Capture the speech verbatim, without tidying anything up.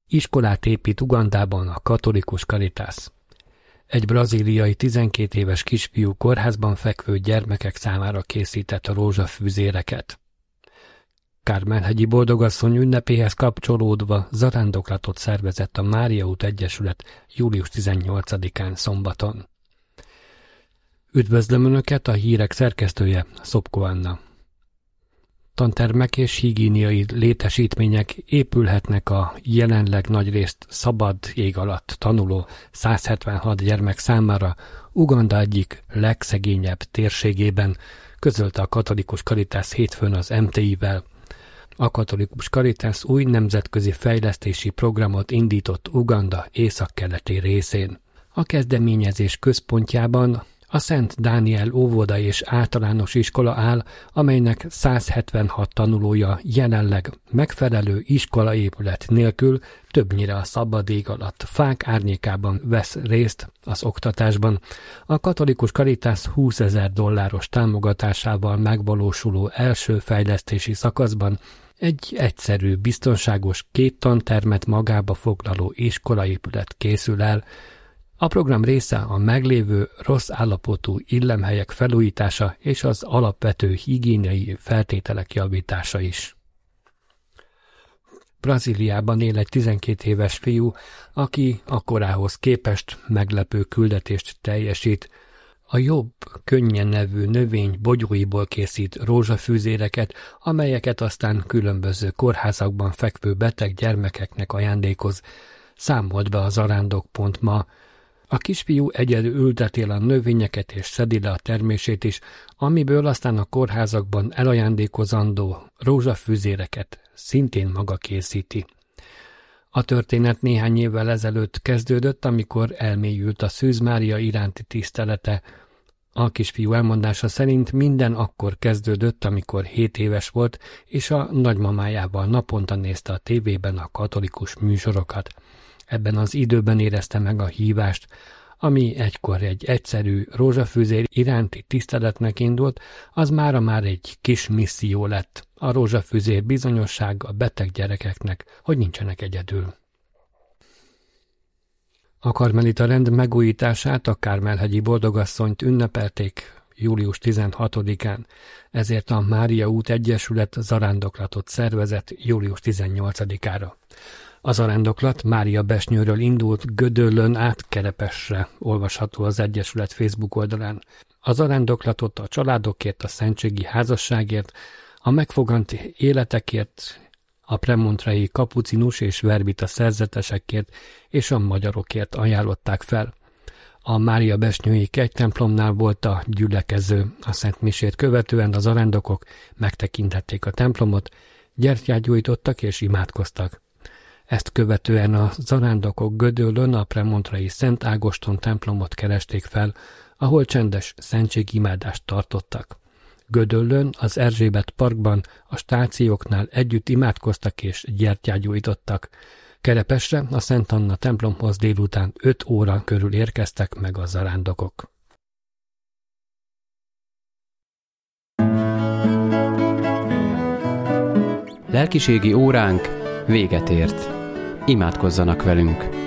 Iskolát épít Ugandában a katolikus Caritas. Egy brazíliai tizenkét éves kisfiú kórházban fekvő gyermekek számára készített a rózsafűzéreket. Kármel-hegyi boldogasszony ünnepéhez kapcsolódva zarándoklatot szervezett a Mária út Egyesület július tizennyolcadikán szombaton. Üdvözlöm Önöket, a hírek szerkesztője, Szopko Anna. Tantermek és higiéniai létesítmények épülhetnek a jelenleg nagyrészt szabad ég alatt tanuló száz hetvenhat gyermek számára Uganda egyik legszegényebb térségében, közölte a katolikus Caritas hétfőn az em té i-vel. A katolikus Caritas új nemzetközi fejlesztési programot indított Uganda északkeleti részén. A kezdeményezés központjában a Szent Dániel óvoda és általános iskola áll, amelynek száz hetvenhat tanulója jelenleg megfelelő iskolaépület nélkül többnyire a szabad ég alatt fák árnyékában vesz részt az oktatásban. A katolikus Caritas húszezer dolláros támogatásával megvalósuló első fejlesztési szakaszban egy egyszerű, biztonságos két tantermet magába foglaló iskolaépület készül el. A program része a meglévő rossz állapotú illemhelyek felújítása és az alapvető higiéniai feltételek javítása is. Brazíliában él egy tizenkét éves fiú, aki a korához képest meglepő küldetést teljesít. A Jobb könnyen nevű növény bogyóiból készít rózsafűzéreket, amelyeket aztán különböző kórházakban fekvő beteg gyermekeknek ajándékoz, számolt be a zarándok pont ma. A kisfiú egyedül ülteti a növényeket és szedi le a termését is, amiből aztán a kórházakban elajándékozandó rózsafűzéreket szintén maga készíti. A történet néhány évvel ezelőtt kezdődött, amikor elmélyült a Szűz Mária iránti tisztelete. A kisfiú elmondása szerint minden akkor kezdődött, amikor hét éves volt, és a nagymamájával naponta nézte a tévében a katolikus műsorokat. Ebben az időben érezte meg a hívást, ami egykor egy egyszerű rózsafűzér iránti tiszteletnek indult, az mára már egy kis misszió lett. A rózsafűzér bizonyosság a beteg gyerekeknek, hogy nincsenek egyedül. A karmelita rend megújítását, a Kármel-hegyi boldogasszonyt ünnepelték július tizenhatodikán, ezért a Mária út Egyesület zarándoklatot szervezett július tizennyolcadikára. A zarándoklat Mária Besnyőről indult, Gödöllőn át Kerepesre, olvasható az Egyesület Facebook oldalán. A zarándoklatot a családokért, a szentségi házasságért, a megfogant életekért, a premontrai kapucinus és verbita szerzetesekért és a magyarokért ajánlották fel. A Mária Besnyői kegytemplomnál volt a gyülekező. A Szent Misét követően a zarándokok megtekintették a templomot, gyertyát gyújtottak és imádkoztak. Ezt követően a zarándokok Gödöllőn a premontrai Szent Ágoston templomot keresték fel, ahol csendes szentségimádást tartottak. Gödöllőn az Erzsébet parkban a stációknál együtt imádkoztak és gyertyát gyújtottak. Kerepesre a Szent Anna templomhoz délután öt óra körül érkeztek meg a zarándokok. Lelkiségi óránk véget ért. Imádkozzanak velünk!